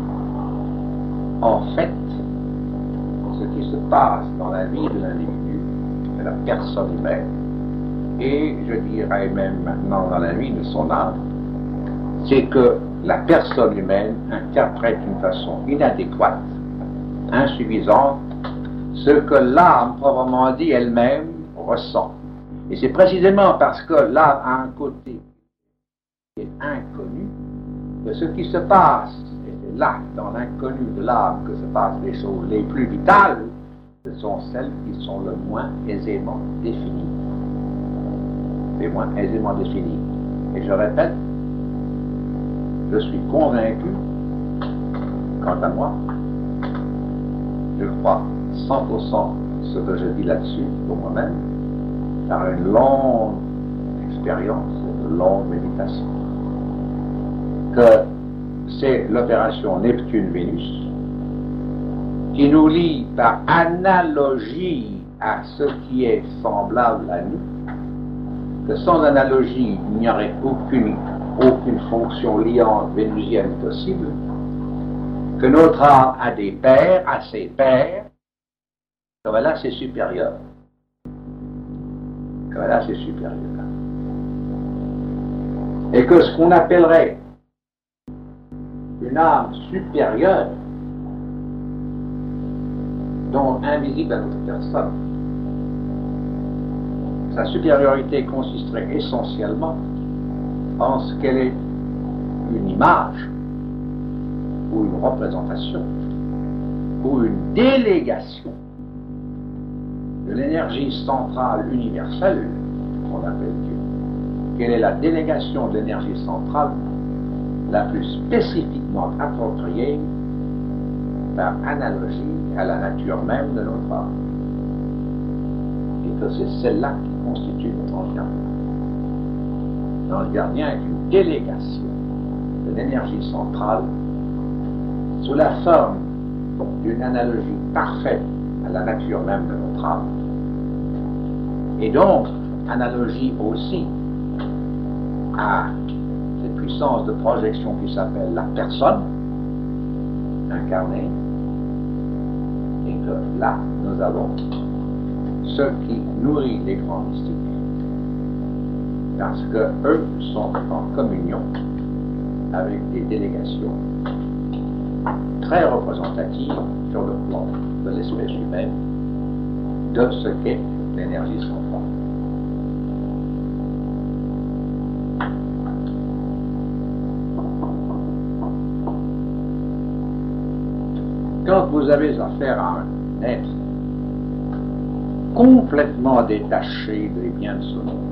en fait, ce qui se passe dans la vie de l'individu, de la personne humaine, et je dirais même maintenant dans la vie de son âme, c'est que la personne humaine interprète d'une façon inadéquate, insuffisante, ce que l'âme proprement dit elle-même ressent. Et c'est précisément parce que l'âme a un côté qui est inconnu que ce qui se passe, et c'est là, dans l'inconnu de l'âme, que se passent les choses les plus vitales, ce sont celles qui sont le moins aisément définies. Les moins aisément définies. Et je répète, je suis convaincu, quant à moi, je crois cent pour cent ce que je dis là-dessus pour moi-même, par une longue expérience, une longue méditation, que c'est l'opération Neptune-Vénus qui nous lie par analogie à ce qui est semblable à nous, que sans analogie, il n'y aurait aucune, aucune fonction liante vénusienne possible, que notre âme a des pairs, a ses pairs, que voilà, c'est supérieur. Que voilà, c'est supérieur. Et que ce qu'on appellerait une âme supérieure, donc invisible à notre personne, sa supériorité consisterait essentiellement en ce qu'elle est une image, ou une représentation, ou une délégation de l'énergie centrale universelle qu'on appelle Dieu. Quelle est la délégation de l'énergie centrale la plus spécifiquement appropriée par analogie à la nature même de notre âme? Et que c'est celle-là qui constitue notre ange gardien. L'ange gardien est une délégation de l'énergie centrale sous la forme d'une analogie parfaite à la nature même de notre âme, et donc analogie aussi à cette puissance de projection qui s'appelle la personne incarnée, et que là nous avons ce qui nourrit les grands mystiques, parce que eux sont en communion avec des délégations très représentatives sur le plan de l'espèce humaine de ce qu'est l'énergie centrale. quand vous avez affaire à un être complètement détaché des biens de ce monde,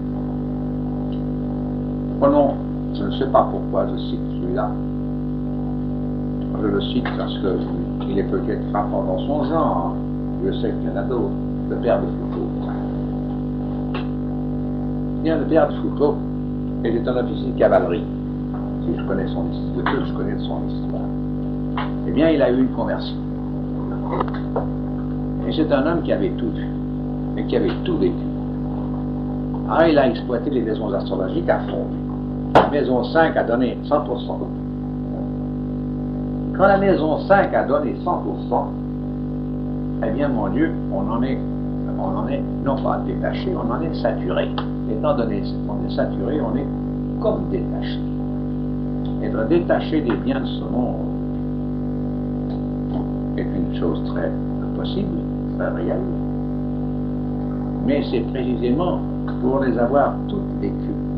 prenons, je ne sais pas pourquoi je cite celui-là, je le cite parce qu'il est peut-être frappant dans son genre, je sais qu'il y en a d'autres, le père de Foucault. Bien, le père de Foucault était un officier de cavalerie, si je connais son histoire, de je connais son histoire. Eh bien, il a eu une conversion. Et c'est un homme qui avait tout vu, et qui avait tout vécu. Ah, il a exploité les maisons astrologiques à fond. La maison cinq a donné cent pour cent. Quand la maison cinq a donné cent pour cent, eh bien, mon Dieu, on en est, on en est non pas détaché, on en est saturé. Étant donné qu'on est saturé, on est comme détaché. Être détaché des biens de ce monde est une chose très possible, très réelle, mais c'est précisément pour les avoir toutes vécues.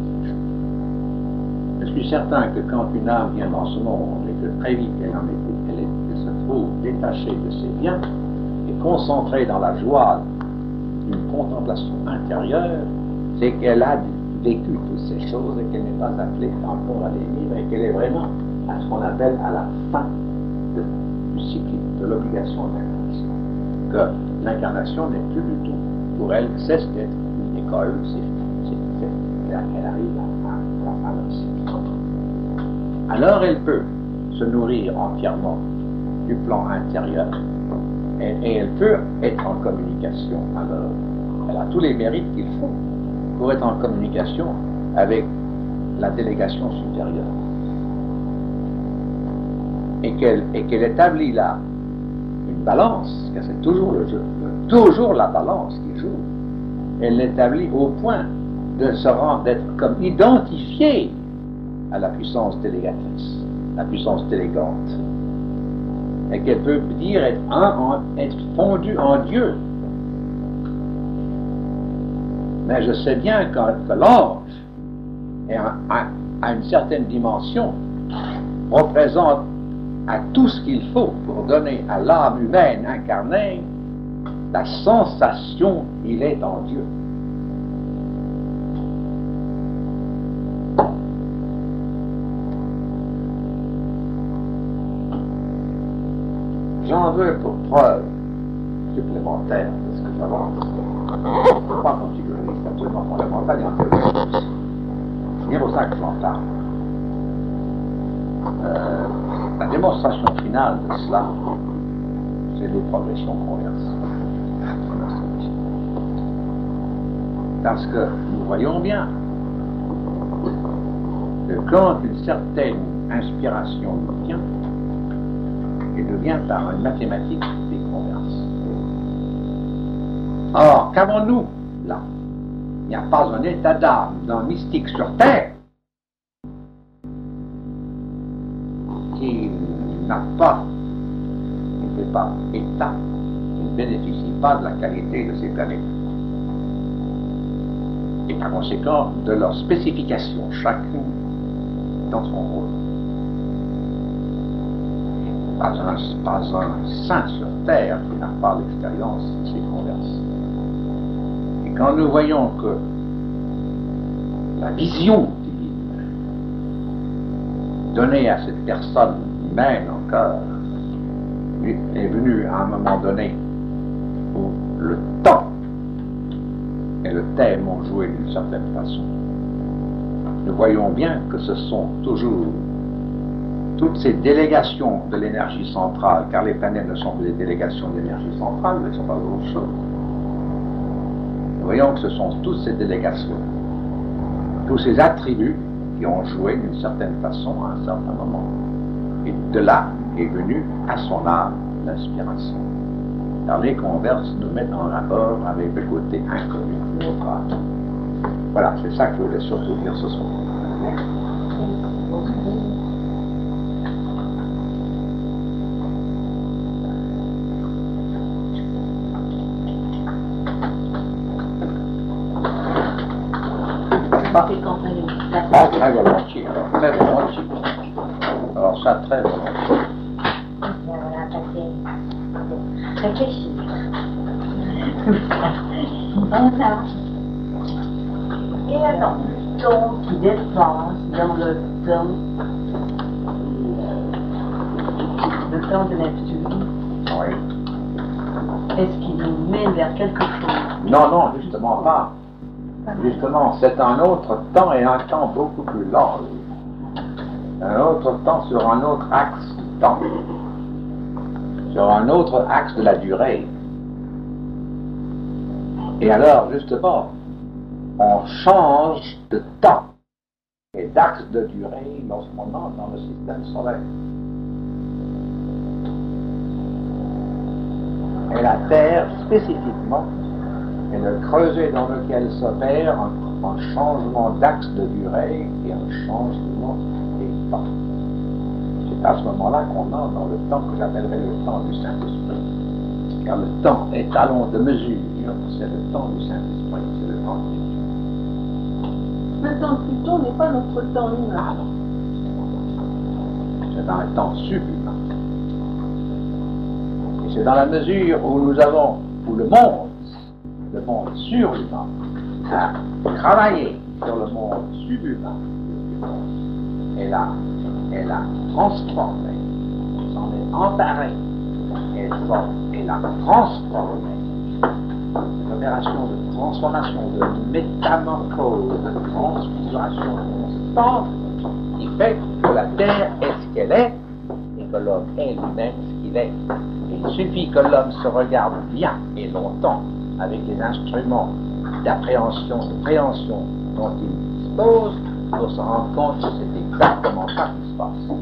Je suis certain que quand une âme vient dans ce monde et que très vite elle, en est, elle, est, elle se trouve détachée de ses biens et concentrée dans la joie d'une contemplation intérieure, c'est qu'elle a vécu toutes ces choses et qu'elle n'est pas appelée encore à les vivre et qu'elle est vraiment à ce qu'on appelle à la fin de, du cycle, de l'obligation de l'incarnation. Que l'incarnation n'est plus du tout, pour elle, cesse d'être une école, c'est fait, elle arrive à, à la fin d'un cycle. Alors elle peut se nourrir entièrement du plan intérieur et, et elle peut être en communication. Alors elle a tous les mérites qu'il faut pour être en communication avec la délégation supérieure. Et qu'elle et qu'elle établit là une balance, car c'est toujours le jeu, toujours la balance qui joue. Elle l'établit au point de se rendre, d'être comme identifiée à la puissance délégatrice, la puissance délégante. Et qu'elle peut dire être, un, en, être fondue en Dieu. Mais je sais bien que, que l'ange, à une certaine dimension, représente à tout ce qu'il faut pour donner à l'âme humaine incarnée la sensation qu'il est en Dieu. J'en veux pour preuve supplémentaire de ce que j'avance. Je ne peux pas configurer c'est absolument fondamental et en théorie. C'est bien pour ça que j'en parle. Euh, la démonstration finale de cela, c'est les progressions converses. Parce que nous voyons bien que quand une certaine inspiration nous vient, elle devient par une mathématique des converses. Or, qu'avons-nous là? Il n'y a pas un état d'âme d'un mystique sur terre qui n'a pas, qui ne fait pas état, qui ne bénéficie pas de la qualité de ces planètes. Et par conséquent, de leur spécification, chacune dans son rôle. Pas un, pas un saint sur terre qui n'a pas l'expérience de ces converses. Et quand nous voyons que la vision divine donnée à cette personne humaine encore est venue à un moment donné où le temps et le thème ont joué d'une certaine façon, nous voyons bien que ce sont toujours toutes ces délégations de l'énergie centrale, car les planètes ne sont que des délégations de l'énergie centrale, mais elles ne sont pas autre chose. Nous voyons que ce sont toutes ces délégations, tous ces attributs qui ont joué d'une certaine façon à un certain moment. Et de là est venue à son âme l'inspiration. Car les converses nous mettent en rapport avec le côté inconnu de notre âme. Voilà, c'est ça que je voulais surtout dire ce soir. Ah, ah, très volontiers, alors, très volontiers. Alors ça, très volontiers. c'est réfléchir. Voilà. Et alors, le temps qui dépasse dans le temps, le temps de Neptune, Oui. est-ce qu'il nous mène vers quelque chose? Non, non, justement pas. Justement, c'est un autre temps et un temps beaucoup plus lent. Un autre temps sur un autre axe du temps. Sur un autre axe de la durée. Et alors, justement, on change de temps et d'axe de durée lorsqu'on entre dans le système solaire. Et la Terre, spécifiquement, est le creuset dans lequel s'opère un, un changement d'axe de durée et un changement des temps. C'est à ce moment-là qu'on entre dans le temps que j'appellerais le temps du Saint-Esprit. Car le temps est talon de mesure, c'est le temps du Saint-Esprit, c'est le temps de Dieu. Maintenant, Pluton n'est pas notre temps humain. Ah non. C'est un temps subhumain. Et c'est dans la mesure où nous avons, où le monde, le monde surhumain, a travaillé sur le monde subhumain, et l'a, et l'a transformé, s'en est emparé, et, et l'a transformé. Une opération de transformation, de métamorphose, de transfiguration constante, qui fait que la Terre est ce qu'elle est, et que l'homme est lui-même ce qu'il est. Et il suffit que l'homme se regarde bien et longtemps avec les instruments d'appréhension, de préhension dont il dispose, pour se rendre compte que c'est exactement ça qui se passe.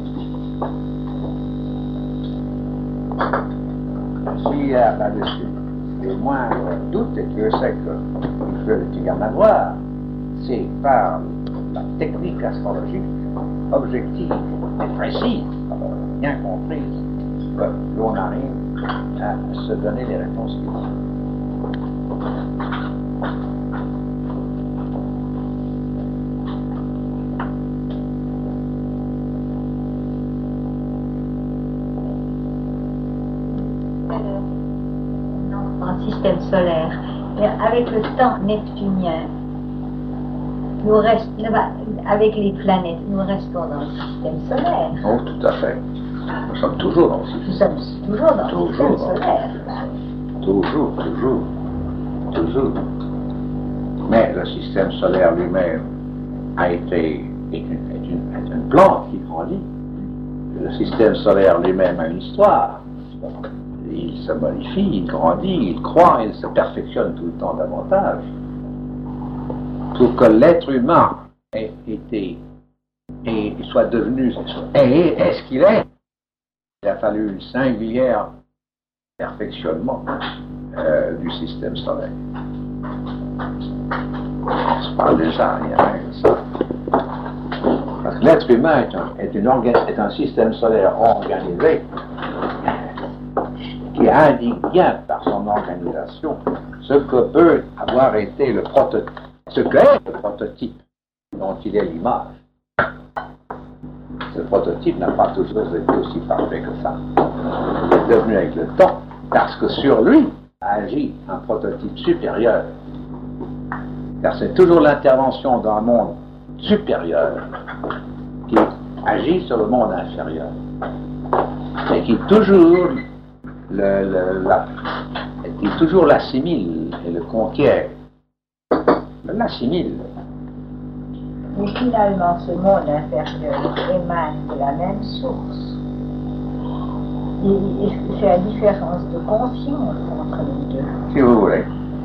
S'il y a là-dessus les moindres doutes, et Dieu sait qu'il peut y en avoir, c'est par la technique astrologique objective et précise, bien comprise, que l'on arrive à se donner les réponses qu'il faut. Système solaire. Et avec le temps neptunien, nous restons, avec les planètes, nous restons dans le système solaire. Oh, tout à fait. Nous sommes toujours dans le système. Nous sommes toujours dans toujours le système dans solaire. Toujours, toujours, toujours. Mais le système solaire lui-même a été est une, est une, est une plante qui grandit. Le système solaire lui-même a une histoire. Il se modifie, il grandit, il croît, il se perfectionne tout le temps davantage. Pour que l'être humain ait été et soit devenu et est ce qu'il est, il a fallu une singulière perfectionnement euh, du système solaire. On se parle déjà, il y a rien de ça. Parce que l'être humain est un, est, une orga- est un système solaire organisé qui indique bien par son organisation ce que peut avoir été le prototype, ce qu'est le prototype dont il est l'image. Ce prototype n'a pas toujours été aussi parfait que ça. Il est devenu avec le temps, parce que sur lui agit un prototype supérieur. Car c'est toujours l'intervention d'un monde supérieur qui agit sur le monde inférieur. Et qui toujours Le, le, la, qui toujours l'assimile et le conquiert. L'assimile. Mais finalement, ce monde inférieur émane de la même source. Et, et c'est la différence de conscience entre les deux. Si vous voulez.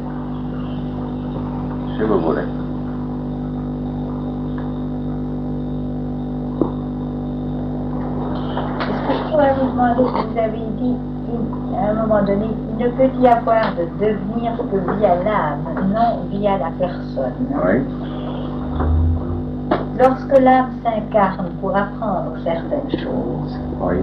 Si vous voulez. Est-ce que je pourrais vous demander, vous avez dit à un moment donné, il ne peut y avoir de devenir que via l'âme, non via la personne. Oui. Lorsque l'âme s'incarne pour apprendre certaines choses, Oui.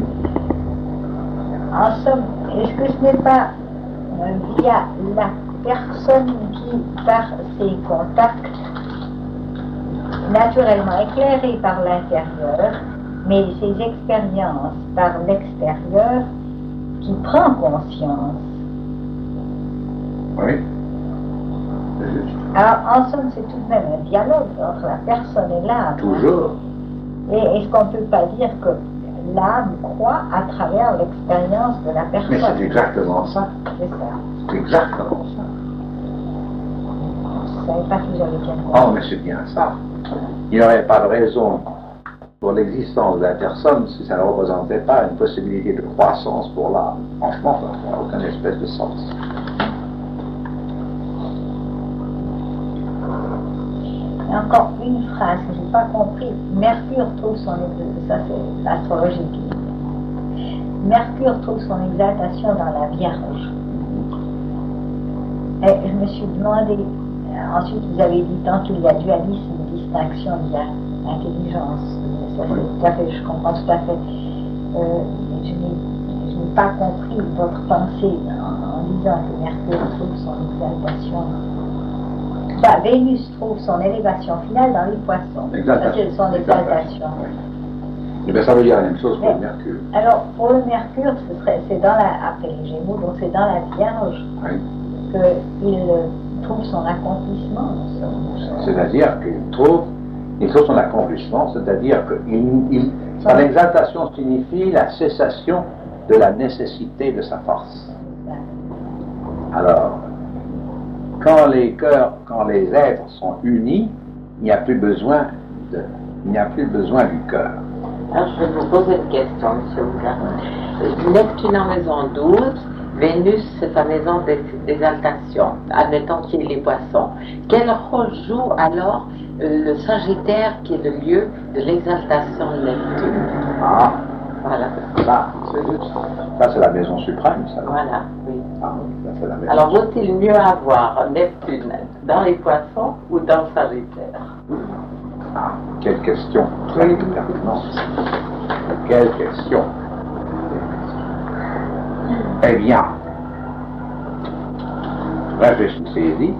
en somme, est-ce que ce n'est pas euh, via la personne qui, par ses contacts, naturellement éclairée par l'intérieur, mais ses expériences par l'extérieur, qui prend conscience. Oui. C'est juste. Alors, en somme, c'est tout de même un dialogue entre la personne et l'âme. Toujours. Et est-ce qu'on ne peut pas dire que l'âme croit à travers l'expérience de la personne? Mais c'est exactement ça. C'est ça. C'est exactement ça. Je ne savais pas que j'avais bien compris. Oh, mais c'est bien ça. Il n'y aurait pas de raison pour l'existence de la personne si ça ne représentait pas une possibilité de croissance pour l'âme. Franchement, ça n'a aucune espèce de sens. Et encore une phrase que je n'ai pas compris. Mercure trouve son exaltation, ça c'est l'astrologie qui dit. Mercure trouve son exaltation dans la Vierge. Et je me suis demandé, euh, ensuite vous avez dit tant qu'il y a dualisme, distinction, il y a intelligence. Ça, c'est tout à fait, je comprends tout à fait. Euh, je n'ai pas compris votre pensée en, en disant que Mercure trouve son exaltation. Bah, Vénus trouve son élévation finale dans les poissons. Exaltation. C'est son exaltation. Oui. Et bien ça veut dire la même chose pour Mais, le Mercure. Alors, pour le Mercure, ce serait, c'est dans la, après les Gémeaux, donc c'est dans la Vierge Oui. qu'il trouve son accomplissement. Son, C'est-à-dire qu'il trouve, il trouve son accomplissement, c'est-à-dire que il, il, son exaltation signifie la cessation de la nécessité de sa force. Alors, quand les cœurs, quand les êtres sont unis, il n'y a plus besoin de, il n'y a plus besoin du cœur. Alors, je vais vous poser une question, M. Houga. Neptune en maison douze, Vénus, c'est sa maison d'exaltation, admettons qu'il est les poissons. Quel rôle joue alors euh, le Sagittaire qui est le lieu de l'exaltation de Neptune? Ah, voilà. ça, c'est juste. Ça, c'est la maison suprême, ça. Voilà, oui. Ah, ça, c'est la maison Alors, vaut-il mieux avoir Neptune dans les poissons ou dans le Sagittaire? Ah, quelle question très pertinente. Quelle question. Eh bien, réfléchissez-y,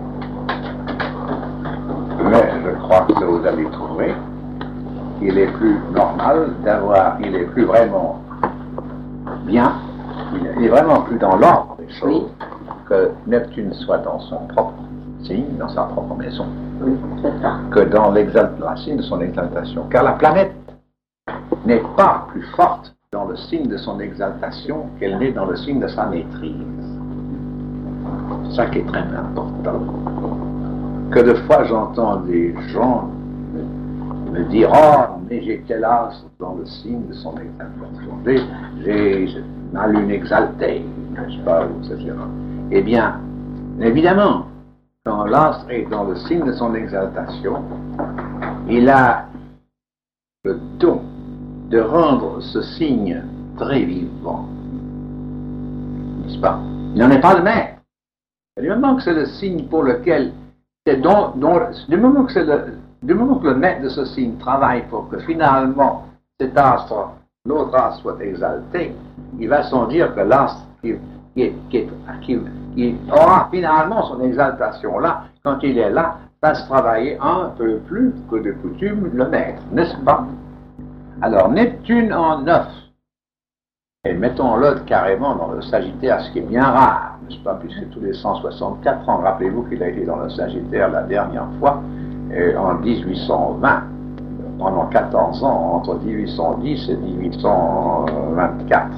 mais je crois que vous allez trouver qu'il est plus normal d'avoir, il est plus vraiment bien, il est vraiment plus dans l'ordre des choses oui. que Neptune soit dans son propre signe, dans sa propre maison, oui, c'est ça. que dans l'exaltation de son exaltation. Car la planète n'est pas plus forte dans le signe de son exaltation qu'elle n'est dans le signe de sa maîtrise. C'est ça qui est très important. Que de fois j'entends des gens me, me dire « Oh, mais j'ai tel astre dans le signe de son exaltation. J'ai ma lune exaltée, n'est-ce pas, et cetera » Eh bien, évidemment, quand l'astre est dans le signe de son exaltation, il a le don de rendre ce signe très vivant. N'est-ce pas? Il n'en est pas le maître. Du moment que c'est le signe pour lequel, c'est don, don, du, moment que c'est le, du moment que le maître de ce signe travaille pour que finalement cet astre, l'autre astre soit exalté, il va sans dire que l'astre qui, qui, qui, qui, qui aura finalement son exaltation là, quand il est là, va se travailler un peu plus que de coutume le maître, n'est-ce pas? Alors, Neptune en neuf, et mettons-le carrément dans le Sagittaire, ce qui est bien rare, n'est-ce pas, puisque tous les cent soixante-quatre ans, rappelez-vous qu'il a été dans le Sagittaire la dernière fois, et en dix-huit cent vingt, pendant quatorze ans, entre dix-huit cent dix et dix-huit cent vingt-quatre.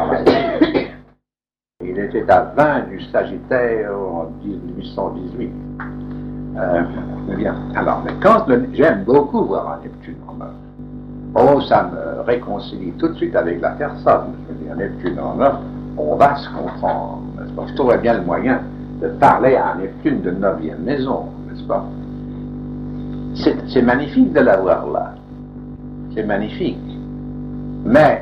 Il était à vingt du Sagittaire en dix-huit cent dix-huit. Euh, bien. Alors, mais quand le, j'aime beaucoup voir un Neptune en neuf. Oh, ça me réconcilie tout de suite avec la personne. Je veux dire, Neptune en neuf, on va se comprendre, n'est-ce pas? Je trouverais bien le moyen de parler à un Neptune de neuvième maison, n'est-ce pas? C'est, c'est magnifique de l'avoir là. C'est magnifique. Mais,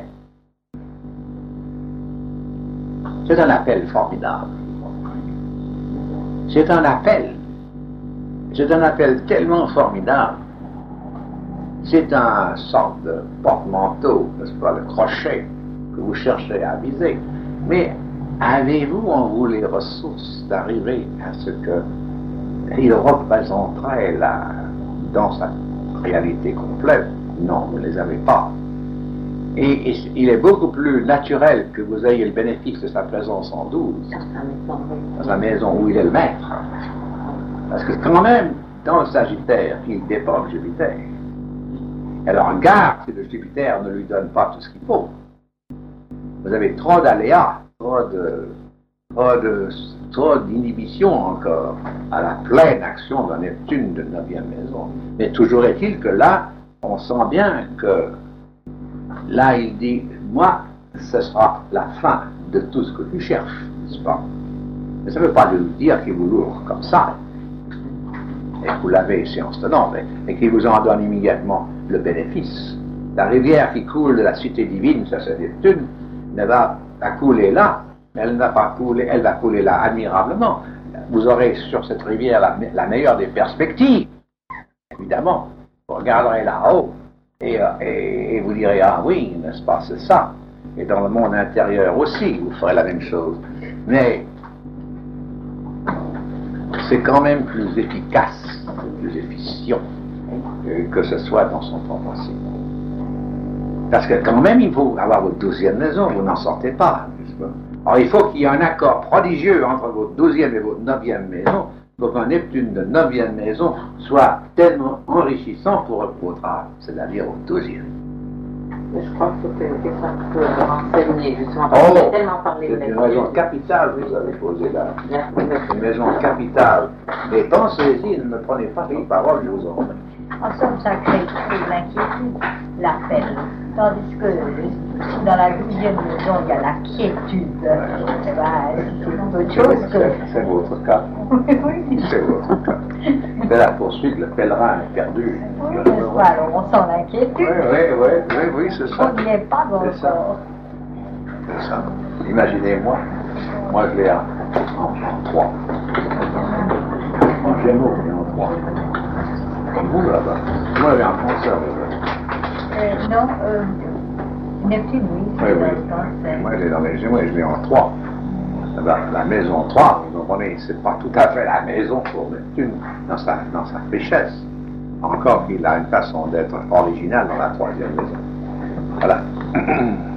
c'est un appel formidable. C'est un appel. C'est un appel tellement formidable. C'est un sorte de porte-manteau, n'est-ce pas, le crochet que vous cherchez à viser. Mais avez-vous en vous les ressources d'arriver à ce qu'il représenterait là, dans sa réalité complète? Non, vous ne les avez pas. Et, et il est beaucoup plus naturel que vous ayez le bénéfice de sa présence en douze dans sa maison où il est le maître. Parce que quand même, dans le Sagittaire, il dépend de Jupiter. Alors garde si le Jupiter ne lui donne pas tout ce qu'il faut. Vous avez trop d'aléas, trop de, trop de, trop d'inhibition encore à la pleine action de Neptune de neuvième maison. Mais toujours est-il que là, on sent bien que là, il dit, moi, ce sera la fin de tout ce que tu cherches, n'est-ce pas? Mais ça ne veut pas dire qu'il vous l'ouvre comme ça, et que vous l'avez séance tenante, mais qu'il vous en donne immédiatement le bénéfice. La rivière qui coule de la cité divine, ça c'est Neptune, ne va pas couler là, mais elle ne va pas couler, elle va couler là admirablement. Vous aurez sur cette rivière la, la meilleure des perspectives, évidemment. Vous regarderez là-haut, et, et, et vous direz, ah oui, n'est-ce pas, c'est ça. Et dans le monde intérieur aussi, vous ferez la même chose. Mais c'est quand même plus efficace, plus efficient, que ce soit dans son temps passé. Parce que quand même, il faut avoir votre douzième maison, vous n'en sortez pas, n'est-ce pas? Alors il faut qu'il y ait un accord prodigieux entre votre douzième et votre neuvième maison, pour qu'un Neptune de neuvième maison soit tellement enrichissant pour votre âme, c'est-à-dire votre douzième. Je crois que c'est une question que je peux renseigner, justement, parce qu'on a tellement parlé de c'est une raison capitale que vous avez posée là. Une maison capitale. Et pensez-y, ne me prenez pas les paroles, je vous en remets. En somme, ça crée l'inquiétude, l'appel. Tandis que dans la douzième maison, il y a la quiétude. Eh ben, c'est autre chose que... C'est votre cas. Oui. C'est votre cas. C'est la poursuite, le pèlerin est perdu. Oui, n'est-ce pas? Alors on sent l'inquiétude. Oui, oui, oui, oui, oui, c'est ça. On n'y est pas encore. C'est ça. C'est ça. Imaginez-moi, moi je l'ai en, en, en trois. En Gémeaux, mais en trois. Comme vous là-bas. Moi j'ai un cancer. Euh, non, euh, Neptune, oui, Oui, oui. Moi, je l'ai dans les Gémeaux et je l'ai en trois. La, la maison trois, vous comprenez, c'est pas tout à fait la maison pour Neptune dans sa, dans sa richesse. Encore qu'il a une façon d'être originale dans la troisième maison. Voilà.